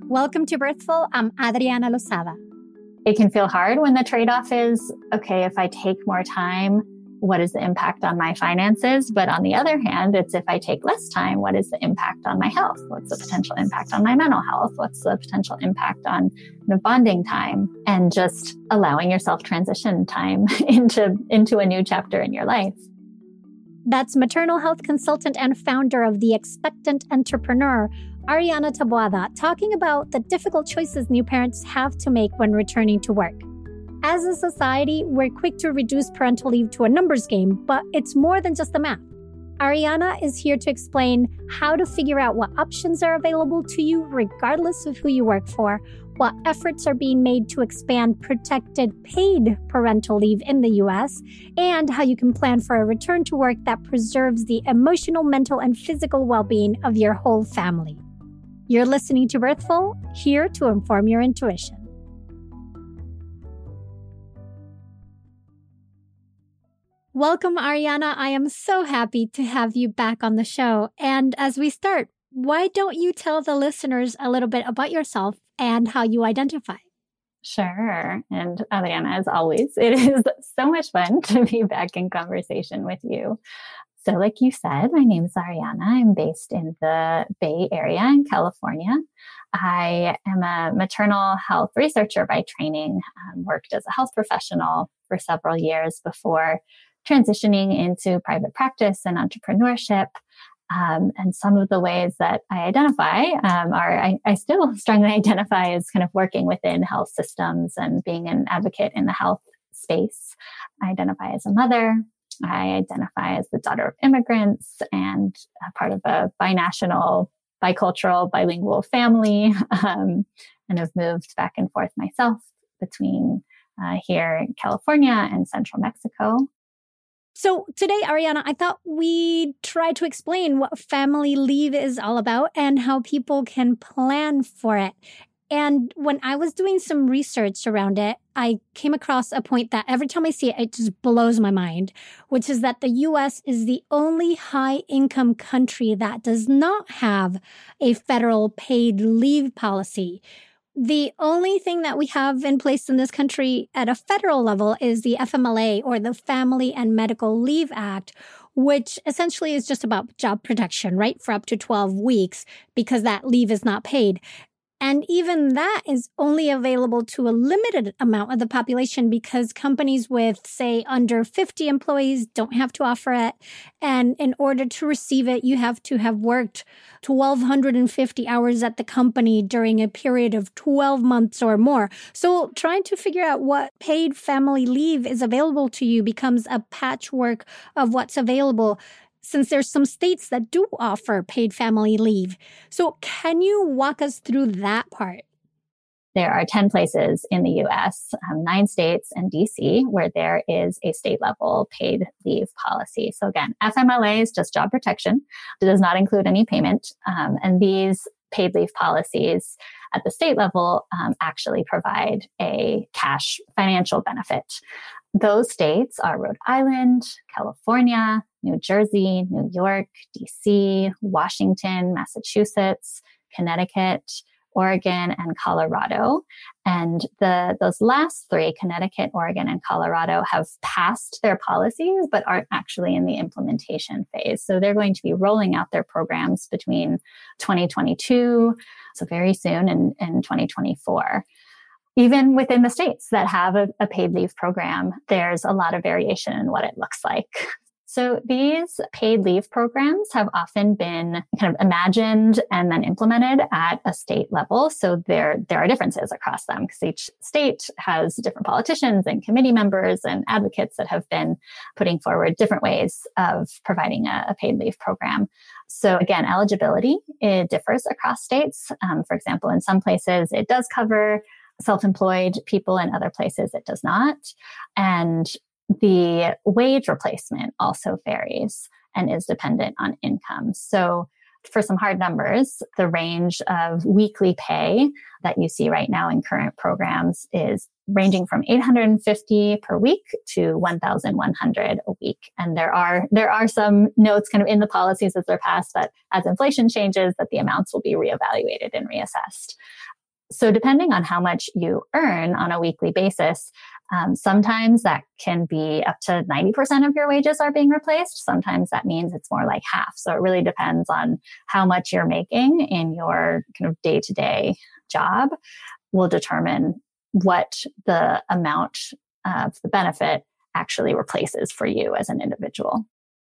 Welcome to Birthful. I'm Adriana Lozada. It can feel hard when the trade-off is, okay, if I take more time, what is the impact on my finances? But on the other hand, it's if I take less time, what is the impact on my health? What's the potential impact on my mental health? What's the potential impact on bonding time? And just allowing yourself transition time into a new chapter in your life. That's maternal health consultant and founder of The Expectant Entrepreneur, Ariana Taboada, talking about the difficult choices new parents have to make when returning to work. As a society, we're quick to reduce parental leave to a numbers game, but it's more than just the math. Ariana is here to explain how to figure out what options are available to you regardless of who you work for, what efforts are being made to expand protected paid parental leave in the U.S., and how you can plan for a return to work that preserves the emotional, mental, and physical well-being of your whole family. You're listening to Birthful, here to inform your intuition. Welcome, Ariana. I am so happy to have you back on the show. And as we start, why don't you tell the listeners a little bit about yourself and how you identify? Sure. And Adriana, as always, it is so much fun to be back in conversation with you. So like you said, my name is Ariana. I'm based in the Bay Area in California. I am a maternal health researcher by training, worked as a health professional for several years before transitioning into private practice and entrepreneurship. And some of the ways that I identify I still strongly identify as kind of working within health systems and being an advocate in the health space. I identify as a mother. I identify as the daughter of immigrants and a part of a binational, bicultural, bilingual family, and have moved back and forth myself between here in California and central Mexico. So today, Ariana, I thought we'd try to explain what family leave is all about and how people can plan for it. And when I was doing some research around it, I came across a point that every time I see it, it just blows my mind, which is that the U.S. is the only high-income country that does not have a federal paid leave policy. The only thing that we have in place in this country at a federal level is the FMLA, or the Family and Medical Leave Act, which essentially is just about job protection, right? For up to 12 weeks, because that leave is not paid. And even that is only available to a limited amount of the population because companies with, say, under 50 employees don't have to offer it. And in order to receive it, you have to have worked 1,250 hours at the company during a period of 12 months or more. So trying to figure out what paid family leave is available to you becomes a patchwork of what's available, since there's some states that do offer paid family leave. So can you walk us through that part? There are 10 places in the U.S., 9 states and D.C., where there is a state-level paid leave policy. So again, FMLA is just job protection. It does not include any payment. And these paid leave policies at the state level actually provide a cash financial benefit. Those states are Rhode Island, California, New Jersey, New York, DC, Washington, Massachusetts, Connecticut, Oregon, and Colorado. And those last 3, Connecticut, Oregon, and Colorado, have passed their policies, but aren't actually in the implementation phase. So they're going to be rolling out their programs between 2022, so very soon, and 2024. Even within the states that have a paid leave program, there's a lot of variation in what it looks like. So these paid leave programs have often been kind of imagined and then implemented at a state level. So there are differences across them because each state has different politicians and committee members and advocates that have been putting forward different ways of providing a paid leave program. So again, eligibility, it differs across states. For example, in some places it does cover self-employed people, in other places it does not. And the wage replacement also varies and is dependent on income. So for some hard numbers, the range of weekly pay that you see right now in current programs is ranging from $850 per week to $1,100 a week. And there are some notes kind of in the policies as they're passed that as inflation changes, that the amounts will be reevaluated and reassessed. So depending on how much you earn on a weekly basis, sometimes that can be up to 90% of your wages are being replaced. Sometimes that means it's more like half. So it really depends on how much you're making in your kind of day-to-day job will determine what the amount of the benefit actually replaces for you as an individual.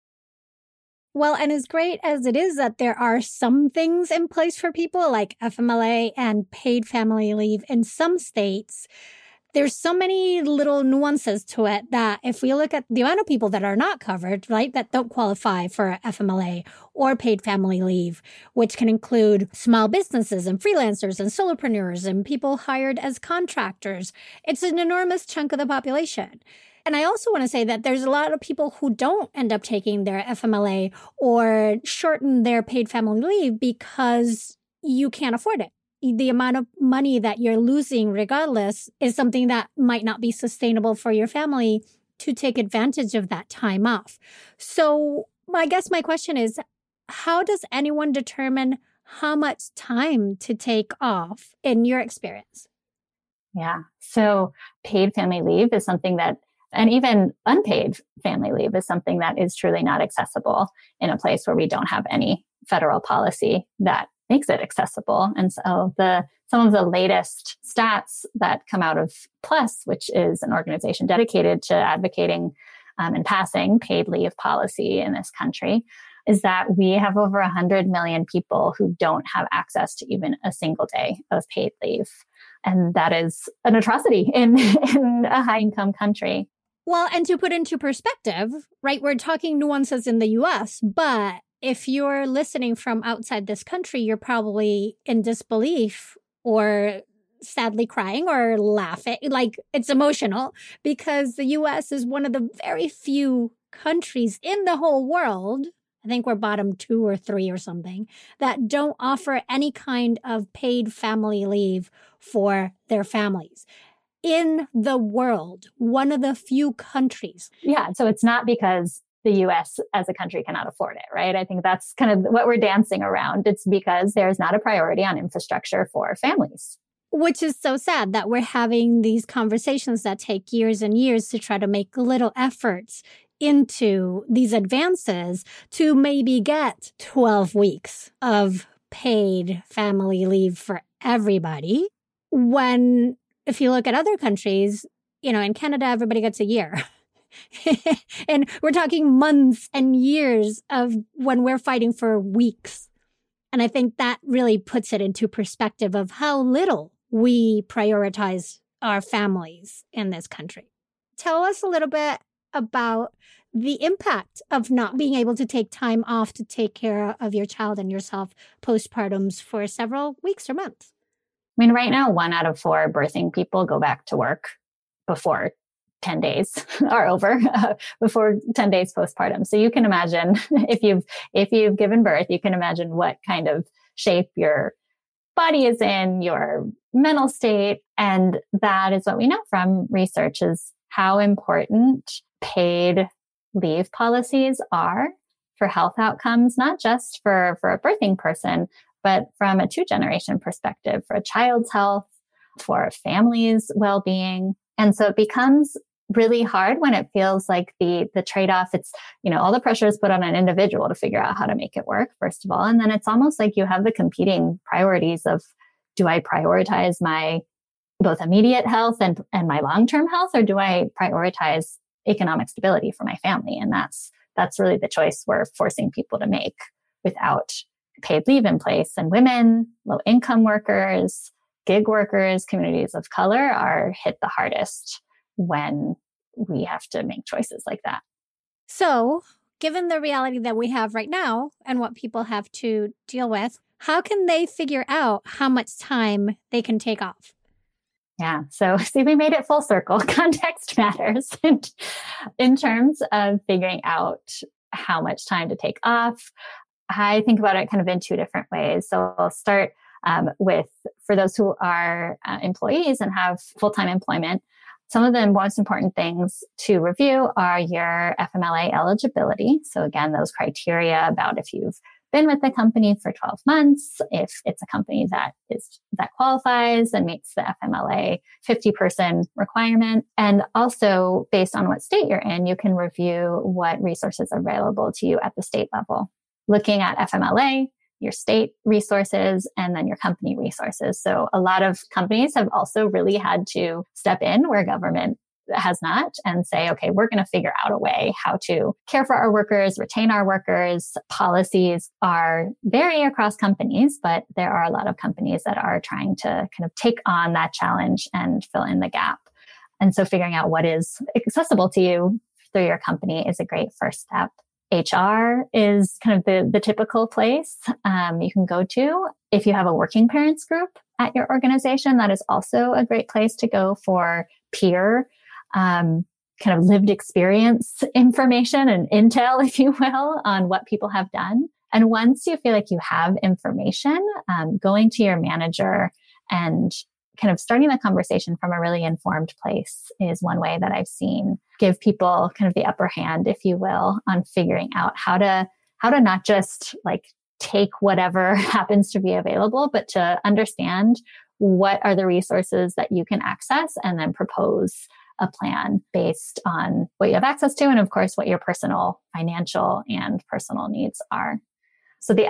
Well, and as great as it is that there are some things in place for people like FMLA and paid family leave in some states, there's so many little nuances to it that if we look at the amount of people that are not covered, right, that don't qualify for FMLA or paid family leave, which can include small businesses and freelancers and solopreneurs and people hired as contractors, it's an enormous chunk of the population. And I also want to say that there's a lot of people who don't end up taking their FMLA or shorten their paid family leave because you can't afford it. The amount of money that you're losing regardless is something that might not be sustainable for your family to take advantage of that time off. So I guess my question is, how does anyone determine how much time to take off in your experience? Yeah. So paid family leave is something that, and even unpaid family leave is something that is truly not accessible in a place where we don't have any federal policy that makes it accessible. And so some of the latest stats that come out of PLUS, which is an organization dedicated to advocating and passing paid leave policy in this country, is that we have over 100 million people who don't have access to even a single day of paid leave. And that is an atrocity in a high-income country. Well, and to put into perspective, right, we're talking nuances in the US, but if you're listening from outside this country, you're probably in disbelief or sadly crying or laughing. Like, it's emotional because the US is one of the very few countries in the whole world, I think we're bottom 2 or 3 or something, that don't offer any kind of paid family leave for their families. In the world, one of the few countries. Yeah, so it's not because the US as a country cannot afford it, right? I think that's kind of what we're dancing around. It's because there's not a priority on infrastructure for families. Which is so sad that we're having these conversations that take years and years to try to make little efforts into these advances to maybe get 12 weeks of paid family leave for everybody. When, if you look at other countries, in Canada, everybody gets a year. And we're talking months and years of when we're fighting for weeks. And I think that really puts it into perspective of how little we prioritize our families in this country. Tell us a little bit about the impact of not being able to take time off to take care of your child and yourself postpartums for several weeks or months. I mean, right now, 1 out of 4 birthing people go back to work before 10 days are over, before 10 days postpartum. So you can imagine if you've given birth, you can imagine what kind of shape your body is in, your mental state. And that is what we know from research is how important paid leave policies are for health outcomes, not just for a birthing person, but from a 2-generation perspective, for a child's health, for a family's well-being. And so it becomes really hard when it feels like the trade-off, it's, all the pressure is put on an individual to figure out how to make it work, first of all. And then it's almost like you have the competing priorities of, do I prioritize my both immediate health and my long-term health, or do I prioritize economic stability for my family? And that's really the choice we're forcing people to make without paid leave in place. And women, low-income workers, gig workers, communities of color are hit the hardest when we have to make choices like that. So, given the reality that we have right now and what people have to deal with, how can they figure out how much time they can take off? Yeah. So see, we made it full circle. Context matters in terms of figuring out how much time to take off. I think about it kind of in 2 different ways. So I'll start with, for those who are employees and have full-time employment, some of the most important things to review are your FMLA eligibility. So again, those criteria about if you've been with the company for 12 months, if it's a company that qualifies and meets the FMLA 50-person requirement. And also based on what state you're in, you can review what resources are available to you at the state level, looking at FMLA, your state resources, and then your company resources. So a lot of companies have also really had to step in where government has not and say, okay, we're going to figure out a way how to care for our workers, retain our workers. Policies are vary across companies, but there are a lot of companies that are trying to kind of take on that challenge and fill in the gap. And so figuring out what is accessible to you through your company is a great first step. HR is kind of the typical place you can go to. If you have a working parents group at your organization, that is also a great place to go for peer kind of lived experience information and intel, if you will, on what people have done. And once you feel like you have information, going to your manager and kind of starting the conversation from a really informed place is one way that I've seen give people kind of the upper hand, if you will, on figuring out how to not just like take whatever happens to be available, but to understand what are the resources that you can access and then propose a plan based on what you have access to. And of course, what your personal financial and personal needs are. So the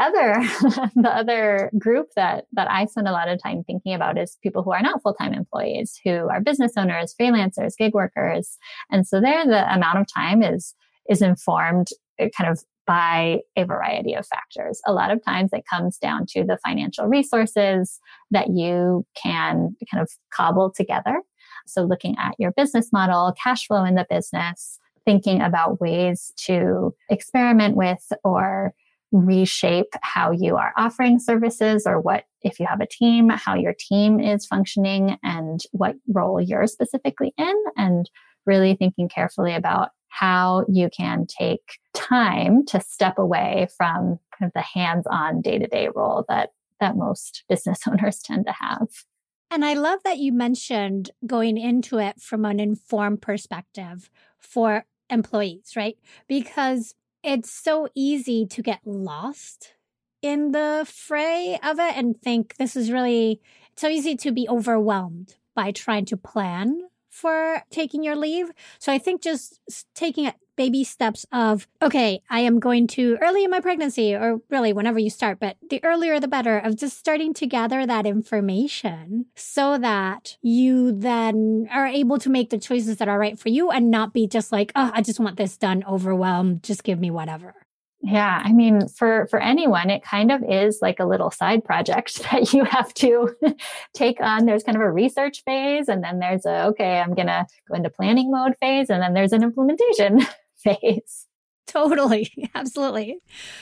other group that I spend a lot of time thinking about is people who are not full-time employees, who are business owners, freelancers, gig workers. And so there, the amount of time is informed kind of by a variety of factors. A lot of times it comes down to the financial resources that you can kind of cobble together. So looking at your business model, cash flow in the business, thinking about ways to experiment with or reshape how you are offering services, or what, if you have a team, how your team is functioning and what role you're specifically in, and really thinking carefully about how you can take time to step away from kind of the hands-on day-to-day role that most business owners tend to have. And I love that you mentioned going into it from an informed perspective for employees, right? Because it's so easy to get lost in the fray of it and think this is really, it's so easy to be overwhelmed by trying to plan for taking your leave. So I think just taking baby steps of, okay, I am going to early in my pregnancy, or really whenever you start, but the earlier the better, of just starting to gather that information so that you then are able to make the choices that are right for you and not be just like, oh, I just want this done, overwhelmed, just give me whatever. Yeah. I mean, for anyone, it kind of is like a little side project that you have to take on. There's kind of a research phase, and then there's okay, I'm going to go into planning mode phase, and then there's an implementation phase. Totally. Absolutely.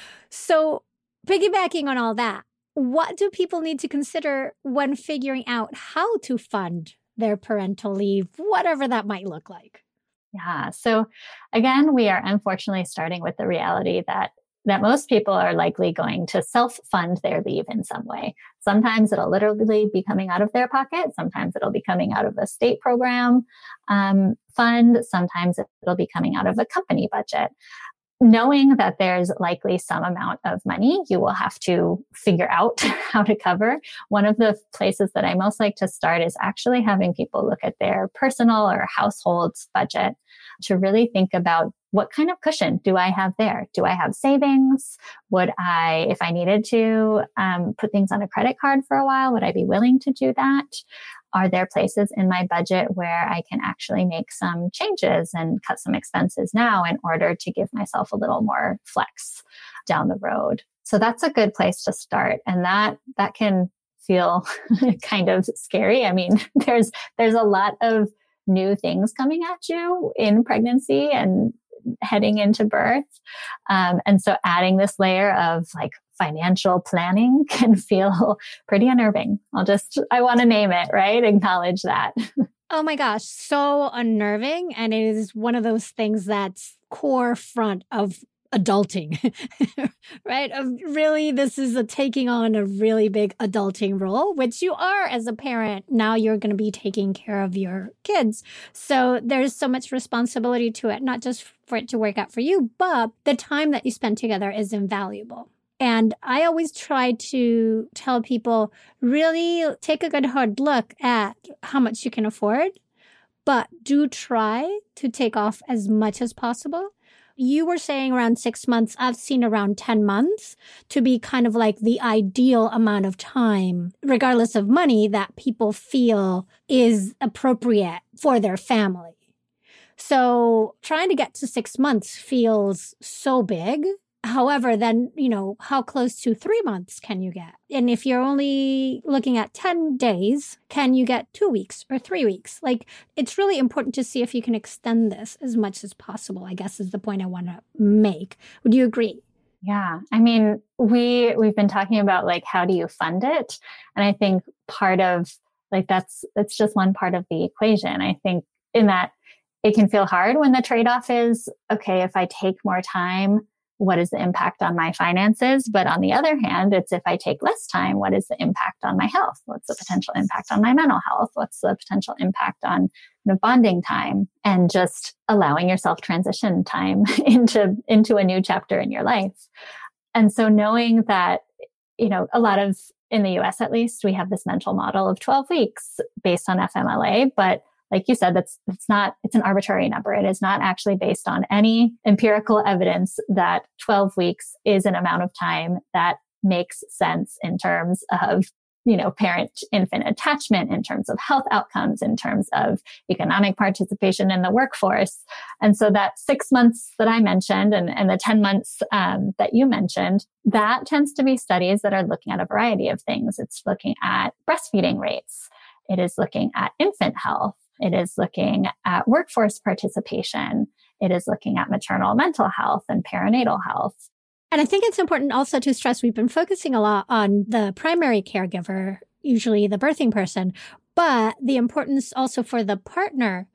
So piggybacking on all that, what do people need to consider when figuring out how to fund their parental leave, whatever that might look like? Yeah. So again, we are unfortunately starting with the reality that most people are likely going to self-fund their leave in some way. Sometimes it'll literally be coming out of their pocket. Sometimes it'll be coming out of a state program fund. Sometimes it'll be coming out of a company budget. Knowing that there's likely some amount of money you will have to figure out how to cover. One of the places that I most like to start is actually having people look at their personal or household's budget to really think about, what kind of cushion do I have there? Do I have savings? Would I, if I needed to put things on a credit card for a while, would I be willing to do that? Are there places in my budget where I can actually make some changes and cut some expenses now in order to give myself a little more flex down the road? So that's a good place to start. And that can feel kind of scary. I mean, there's a lot of new things coming at you in pregnancy and heading into birth. And so adding this layer of like financial planning can feel pretty unnerving. I want to name it, right? Acknowledge that. Oh my gosh, so unnerving. And it is one of those things that's core front of adulting, right? Really, this is taking on a really big adulting role, which you are as a parent. Now you're going to be taking care of your kids. So there's so much responsibility to it, not just for it to work out for you, but the time that you spend together is invaluable. And I always try to tell people, really take a good hard look at how much you can afford, but do try to take off as much as possible. You were saying around 6 months. I've seen around 10 months to be kind of like the ideal amount of time, regardless of money, that people feel is appropriate for their family. So trying to get to 6 months feels so big. However, then, how close to 3 months can you get? And if you're only looking at 10 days, can you get 2 weeks or 3 weeks? Like, it's really important to see if you can extend this as much as possible, I guess is the point I want to make. Would you agree? Yeah. I mean, we've been talking about like, how do you fund it? And I think part of like, that's just one part of the equation. I think in that it can feel hard when the trade-off is, okay, if I take more time, what is the impact on my finances? But on the other hand, it's if I take less time, what is the impact on my health? What's the potential impact on my mental health? What's the potential impact on bonding time and just allowing yourself transition time into a new chapter in your life? And so knowing that, a lot of, in the US at least, we have this mental model of 12 weeks based on FMLA, but like you said, it's an arbitrary number. It is not actually based on any empirical evidence that 12 weeks is an amount of time that makes sense in terms of, parent-infant attachment, in terms of health outcomes, in terms of economic participation in the workforce. And so that 6 months that I mentioned and the 10 months that you mentioned, that tends to be studies that are looking at a variety of things. It's looking at breastfeeding rates. It is looking at infant health. It is looking at workforce participation. It is looking at maternal mental health and perinatal health. And I think it's important also to stress we've been focusing a lot on the primary caregiver, usually the birthing person, but the importance also for the partner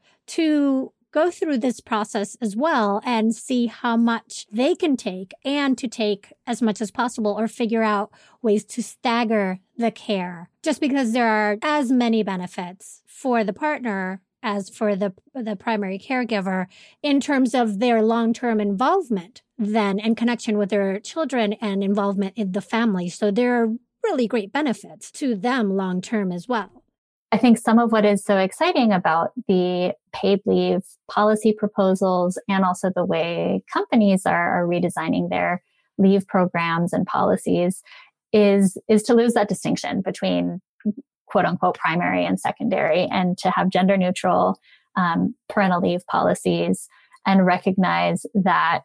to go through this process as well and see how much they can take and to take as much as possible or figure out ways to stagger the care. Just because there are as many benefits for the partner as for the primary caregiver in terms of their long-term involvement then and connection with their children and involvement in the family. So there are really great benefits to them long-term as well. I think some of what is so exciting about the paid leave policy proposals and also the way companies are redesigning their leave programs and policies is to lose that distinction between quote unquote primary and secondary and to have gender neutral parental leave policies and recognize that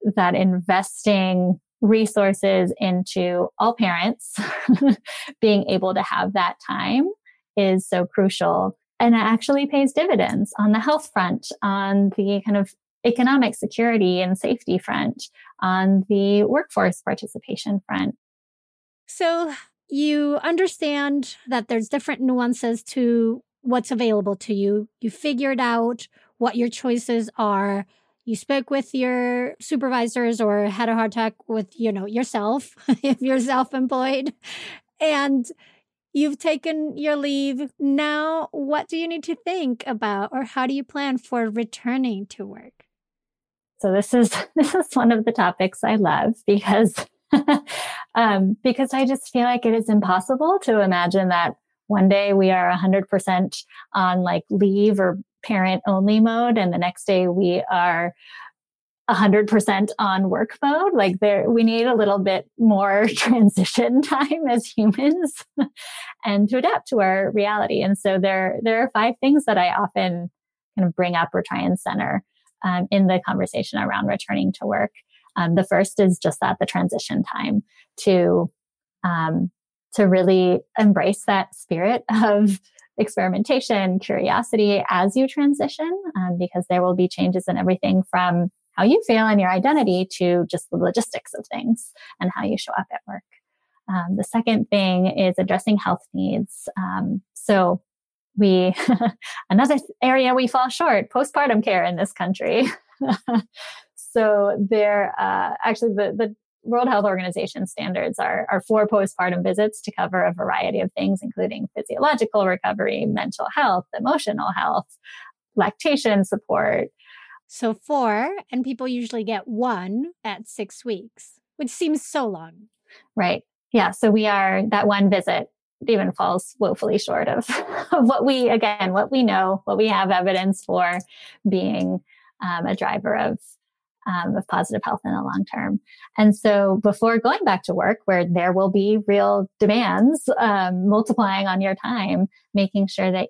investing resources into all parents being able to have that time is so crucial. And it actually pays dividends on the health front, on the kind of economic security and safety front, on the workforce participation front. So you understand that there's different nuances to what's available to you. You figured out what your choices are. You spoke with your supervisors or had a hard talk with, yourself, if you're self-employed. And you've taken your leave. Now, what do you need to think about or how do you plan for returning to work? So this is one of the topics I love because I just feel like it is impossible to imagine that one day we are 100% on like leave or parent only mode. And the next day we are 100% on work mode. Like we need a little bit more transition time as humans and to adapt to our reality. And so there are 5 things that I often kind of bring up or try and center in the conversation around returning to work. The first is just the transition time to really embrace that spirit of experimentation, curiosity as you transition, because there will be changes in everything from how you feel and your identity to just the logistics of things and how you show up at work. The second thing is addressing health needs. So another area we fall short, postpartum care in this country. So actually the World Health Organization standards are 4 postpartum visits to cover a variety of things, including physiological recovery, mental health, emotional health, lactation support. So 4, and people usually get 1 at 6 weeks, which seems so long. Right. Yeah. So that one visit even falls woefully short of, of what we know, what we have evidence for being a driver of positive health in the long term. And so before going back to work, where there will be real demands multiplying on your time, making sure that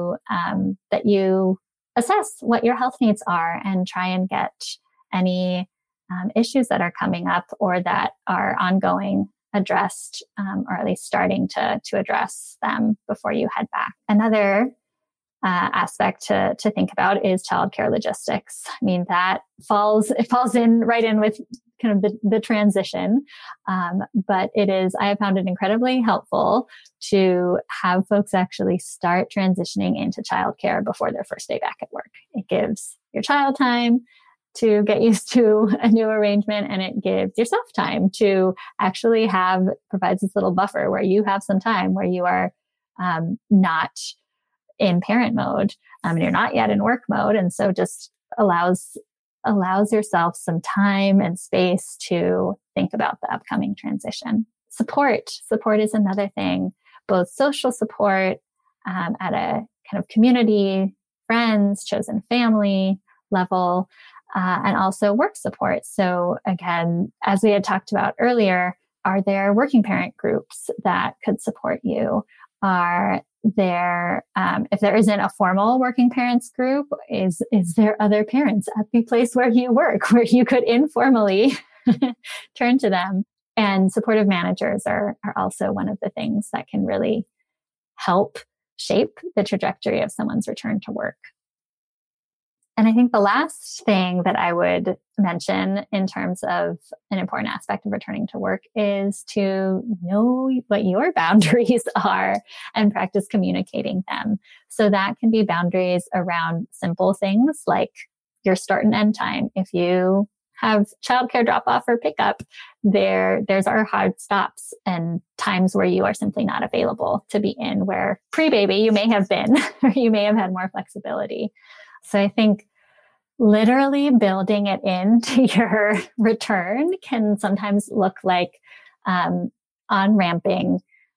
you assess what your health needs are and try and get any issues that are coming up or that are ongoing addressed, or at least starting to address them before you head back. Another aspect to think about is childcare logistics. I mean, it falls right in with kind of the transition. But I have found it incredibly helpful to have folks actually start transitioning into childcare before their first day back at work. It gives your child time to get used to a new arrangement, and it gives yourself time to actually provides this little buffer where you have some time where you are not in parent mode, and you're not yet in work mode. And so just allows yourself some time and space to think about the upcoming transition. Support is another thing, both social support at a kind of community, friends, chosen family level, and also work support. So again, as we had talked about earlier, are there working parent groups that could support you? Are there, if there isn't a formal working parents group, is there other parents at the place where you work where you could informally turn to them? And supportive managers are also one of the things that can really help shape the trajectory of someone's return to work. And I think the last thing that I would mention in terms of an important aspect of returning to work is to know what your boundaries are and practice communicating them. So that can be boundaries around simple things like your start and end time. If you have childcare drop off or pickup, there's our hard stops and times where you are simply not available to be in, where pre-baby you may have been, or you may have had more flexibility. So I think literally building it into your return can sometimes look like on-ramping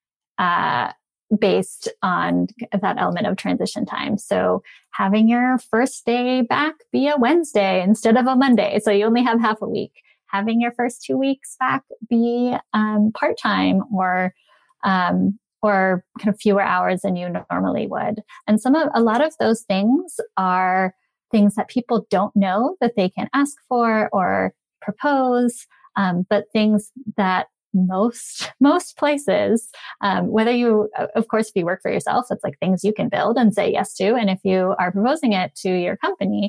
based on that element of transition time. So having your first day back be a Wednesday instead of a Monday, so you only have half a week. Having your first 2 weeks back be part-time or kind of fewer hours than you normally would. And a lot of those things are things that people don't know that they can ask for or propose, but things that most places, whether you, of course, if you work for yourself, it's like things you can build and say yes to. And if you are proposing it to your company,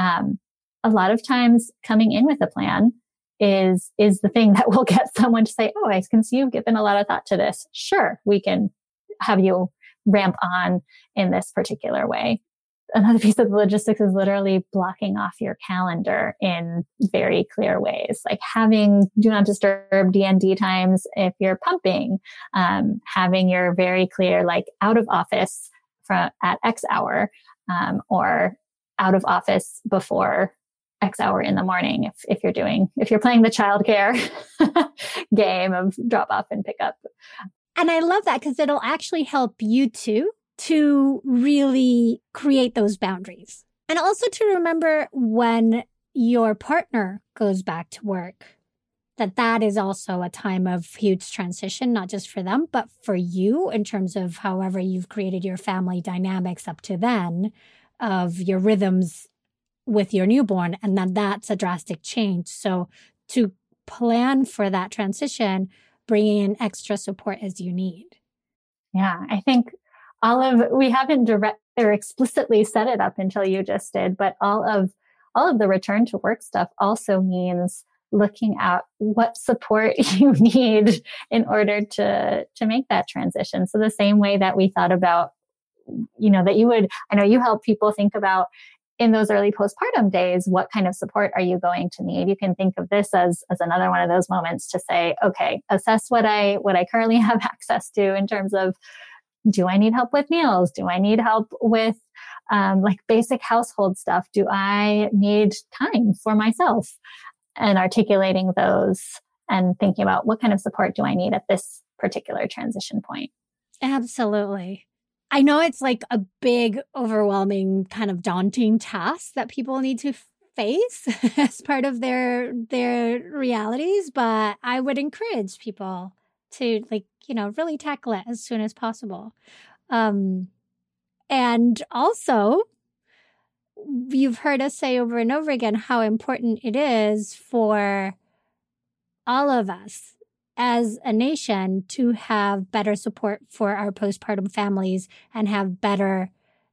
a lot of times coming in with a plan is the thing that will get someone to say, oh, I can see you've given a lot of thought to this. Sure, we can have you ramp on in this particular way. Another piece of the logistics is literally blocking off your calendar in very clear ways, like having do not disturb DND times if you're pumping, having your very clear, like out of office at X hour, or out of office before X hour in the morning if you're playing the childcare game of drop off and pick up. And I love that because it'll actually help you too to really create those boundaries. And also to remember when your partner goes back to work, that is also a time of huge transition, not just for them, but for you in terms of however you've created your family dynamics up to then, of your rhythms with your newborn. And then that's a drastic change. So to plan for that transition, bringing in extra support as you need. Yeah, I think we haven't explicitly set it up until you just did, but all of the return to work stuff also means looking at what support you need in order to make that transition. So the same way that we thought about, I know you help people think about in those early postpartum days, what kind of support are you going to need? You can think of this as another one of those moments to say, okay, assess what I currently have access to in terms of, do I need help with meals? Do I need help with like basic household stuff? Do I need time for myself? And articulating those and thinking about what kind of support do I need at this particular transition point. Absolutely. I know it's like a big, overwhelming, kind of daunting task that people need to face as part of their realities, but I would encourage people to really tackle it as soon as possible. And also, you've heard us say over and over again how important it is for all of us as a nation to have better support for our postpartum families and have better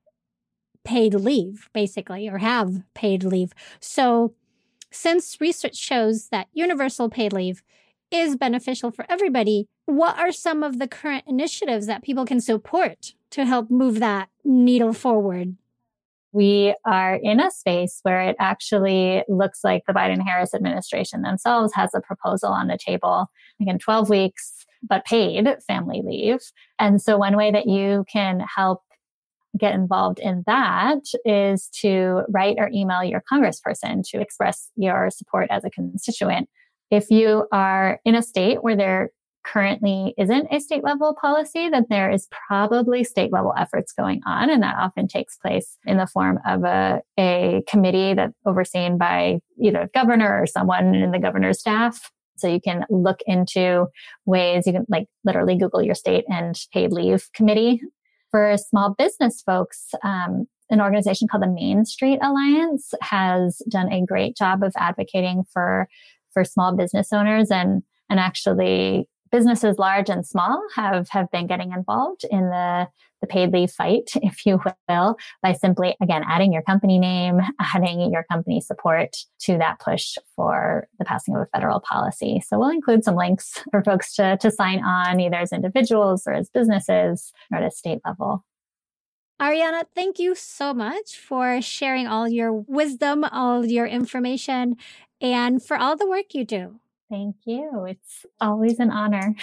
paid leave, basically, or have paid leave. So since research shows that universal paid leave is beneficial for everybody, what are some of the current initiatives that people can support to help move that needle forward? We are in a space where it actually looks like the Biden-Harris administration themselves has a proposal on the table, again, 12 weeks, but paid family leave. And so one way that you can help get involved in that is to write or email your congressperson to express your support as a constituent. If you are in a state where there currently isn't a state level policy, then there is probably state level efforts going on. And that often takes place in the form of a committee that's overseen by either a governor or someone in the governor's staff. So you can look into ways you can literally Google your state and paid leave committee. For small business folks, an organization called the Main Street Alliance has done a great job of advocating for small business owners, and actually businesses large and small have been getting involved in the paid leave fight, if you will, by simply, again, adding your company name, adding your company support to that push for the passing of a federal policy. So we'll include some links for folks to sign on, either as individuals or as businesses or at a state level. Ariana, thank you so much for sharing all your wisdom, all your information, and for all the work you do. Thank you. It's always an honor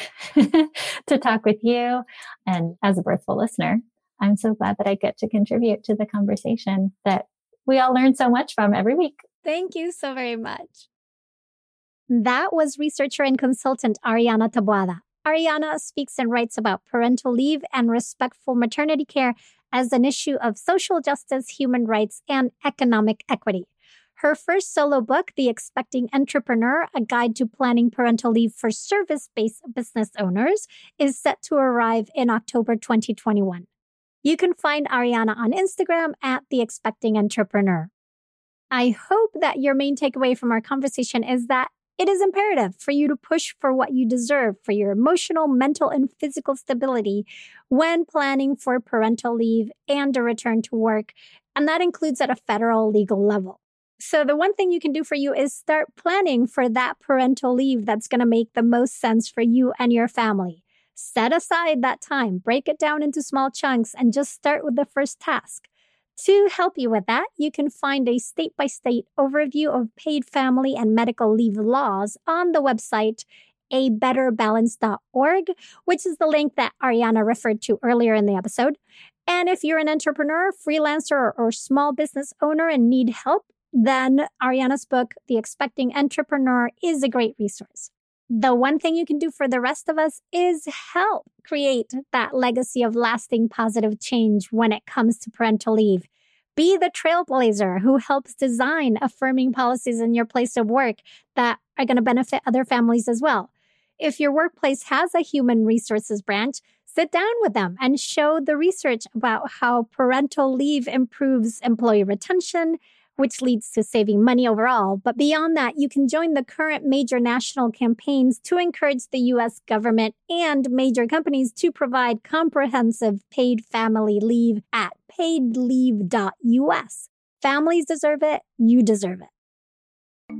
to talk with you. And as a Birthful listener, I'm so glad that I get to contribute to the conversation that we all learn so much from every week. Thank you so very much. That was researcher and consultant Ariana Taboada. Ariana speaks and writes about parental leave and respectful maternity care as an issue of social justice, human rights, and economic equity. Her first solo book, The Expecting Entrepreneur, A Guide to Planning Parental Leave for Service-Based Business Owners, is set to arrive in October 2021. You can find Ariana on Instagram at The Expecting Entrepreneur. I hope that your main takeaway from our conversation is that it is imperative for you to push for what you deserve for your emotional, mental, and physical stability when planning for parental leave and a return to work, and that includes at a federal legal level. So the one thing you can do for you is start planning for that parental leave that's going to make the most sense for you and your family. Set aside that time, break it down into small chunks, and just start with the first task. To help you with that, you can find a state-by-state overview of paid family and medical leave laws on the website abetterbalance.org, which is the link that Ariana referred to earlier in the episode. And if you're an entrepreneur, freelancer, or small business owner and need help, then Ariana's book, The Expecting Entrepreneur, is a great resource. The one thing you can do for the rest of us is help create that legacy of lasting positive change when it comes to parental leave. Be the trailblazer who helps design affirming policies in your place of work that are going to benefit other families as well. If your workplace has a human resources branch, sit down with them and show the research about how parental leave improves employee retention, which leads to saving money overall. But beyond that, you can join the current major national campaigns to encourage the U.S. government and major companies to provide comprehensive paid family leave at paidleave.us. Families deserve it. You deserve it.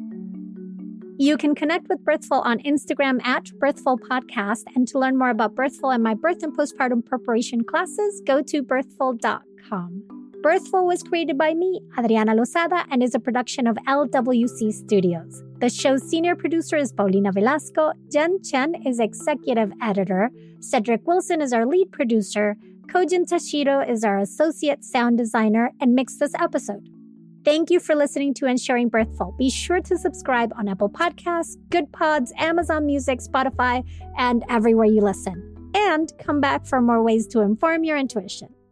You can connect with Birthful on Instagram at Birthful Podcast. And to learn more about Birthful and my birth and postpartum preparation classes, go to birthful.com. Birthful was created by me, Adriana Lozada, and is a production of LWC Studios. The show's senior producer is Paulina Velasco, Jen Chen is executive editor, Cedric Wilson is our lead producer, Kojin Tashiro is our associate sound designer and mixed this episode. Thank you for listening to and sharing Birthful. Be sure to subscribe on Apple Podcasts, Good Pods, Amazon Music, Spotify, and everywhere you listen. And come back for more ways to inform your intuition.